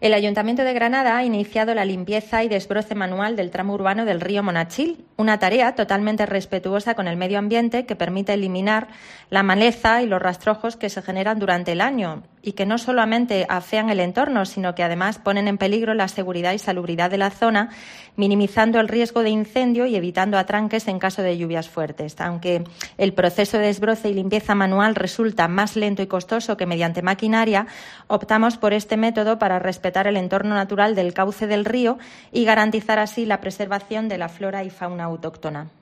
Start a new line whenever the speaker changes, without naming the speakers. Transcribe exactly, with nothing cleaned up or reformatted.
El Ayuntamiento de Granada ha iniciado la limpieza y desbroce manual del tramo urbano del río Monachil, una tarea totalmente respetuosa con el medio ambiente que permite eliminar la maleza y los rastrojos que se generan durante el año y que no solamente afean el entorno, sino que además ponen en peligro la seguridad y salubridad de la zona, minimizando el riesgo de incendio y evitando atranques en caso de lluvias fuertes. Aunque el proceso de desbroce y limpieza manual resulta más lento y costoso que mediante maquinaria, optamos por este método para respetar el entorno natural del cauce del río y garantizar así la preservación de la flora y fauna autóctona.